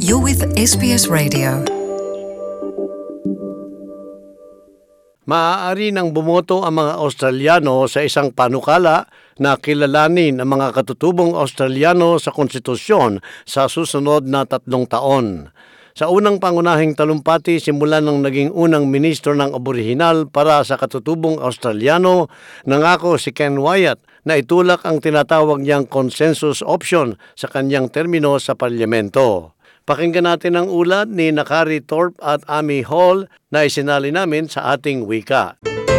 You're with SBS Radio. Maaari nang bumoto ang mga Australiano sa isang panukala na kilalanin ang mga katutubong Australiano sa konstitusyon sa susunod na 3 taon. Sa unang pangunahing talumpati simula ng naging unang ministro ng Aboriginal para sa katutubong Australiano, nangako si Ken Wyatt na itulak ang tinatawag niyang consensus option sa kanyang termino sa parlamento. Pakinggan natin ang ulat ni Nakari Thorpe at Amy Hall na isinali namin sa ating wika.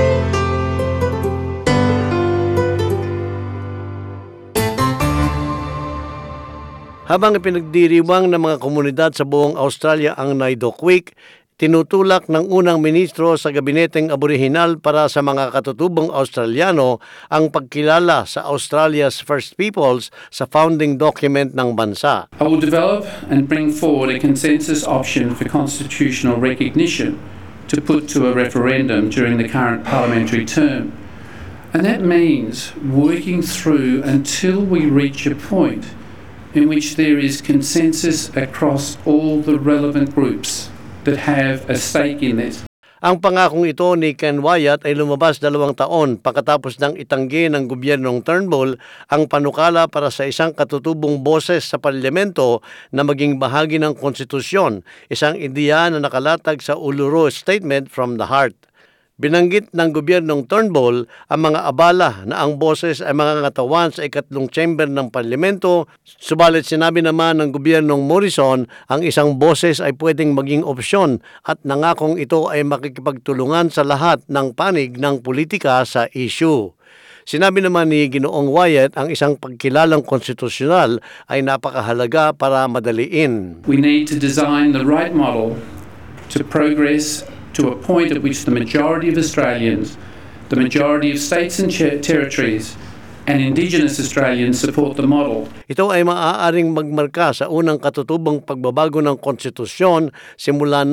Habang ipinagdiriwang ng mga komunidad sa buong Australia ang Naidoq Week, tinutulak ng unang ministro sa gabineteng Aboriginal para sa mga katutubong Australiano ang pagkilala sa Australia's First Peoples sa founding document ng bansa. I will develop and bring forward a consensus option for constitutional recognition to put to a referendum during the current parliamentary term. And that means working through until we reach a point in which there is consensus across all the relevant groups that have a stake in this. Ang pangakong ito ni Ken Wyatt ay lumabas 2 taon pagkatapos ng itanggi ng gobyernong Turnbull ang panukala para sa isang katutubong boses sa parlamento na maging bahagi ng konstitusyon, isang ideya na nakalatag sa Uluru Statement from the Heart. Binanggit ng gobyernong Turnbull ang mga abala na ang boses ay mga ngatawan sa 3rd chamber ng parlamento, subalit sinabi naman ng gobyernong Morrison ang isang boses ay pwedeng maging opsyon at nangakong ito ay makikipagtulungan sa lahat ng panig ng politika sa issue. Sinabi naman ni Ginoong Wyatt ang isang pagkilalang konstitusyonal ay napakahalaga para madaliin. We need to design the right model to progress to a point at which the majority of Australians, the majority of states and territories, and Indigenous Australians support the model. Ito ay maaaring magmarka sa unang katutubong pagbabago ng konstitusyon simula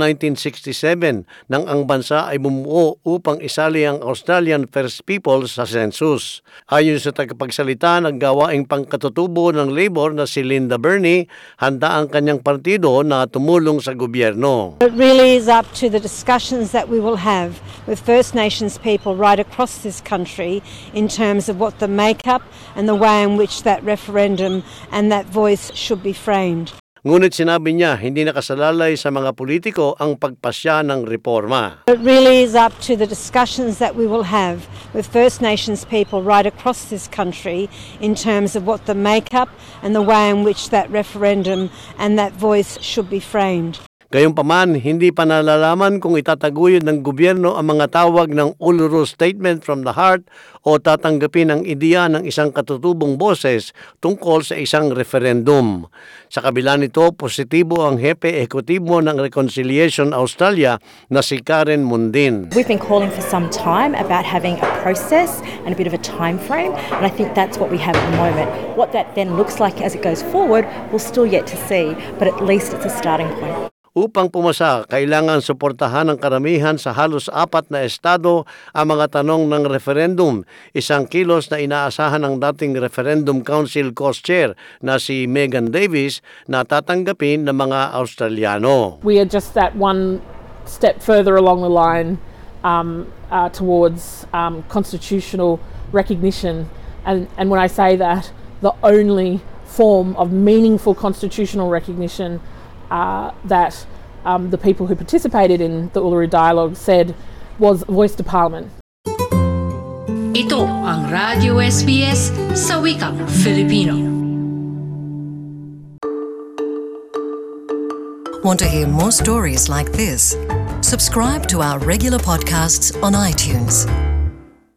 1967 nang ang bansa ay bumuo upang isali ang Australian First Peoples sa census. Ayon sa tagapagsalita ng gawaing pangkatutubo ng Labor na si Linda Burney, handa ang kanyang partido na tumulong sa gobyerno. It really is up to the discussions that we will have with First Nations people right across this country in terms of what the makeup and the way in which that referendum and that voice should be framed. Ngunit sinabi niya, hindi nakasalalay sa mga politiko ang pagpasya ng reforma. It really is up to the discussions that we will have with First Nations people right across this country in terms of what the makeup and the way in which that referendum and that voice should be framed. Gayunpaman, hindi pa nalalaman kung itataguyod ng gobyerno ang mga tawag ng Uluru Statement from the Heart o tatanggapin ang ideya ng isang katutubong boses tungkol sa isang referendum. Sa kabila nito, positibo ang hepe ekutibo ng Reconciliation Australia na si Karen Mundin. We've been calling for some time about having a process and a bit of a time frame, and I think that's what we have at the moment. What that then looks like as it goes forward, we'll still yet to see, but at least it's a starting point. Upang pumasa, kailangan suportahan ng karamihan sa halos 4 na estado ang mga tanong ng referendum, isang kilos na inaasahan ng dating Referendum Council co-chair na si Megan Davis na tatanggapin ng mga Australiano. We are just that one step further along the line towards constitutional recognition, and when I say that, the only form of meaningful constitutional recognition that the people who participated in the Uluru Dialogue said was voice to Parliament. Ito ang Radio SBS sa wikang Filipino. Want to hear more stories like this? Subscribe to our regular podcasts on iTunes.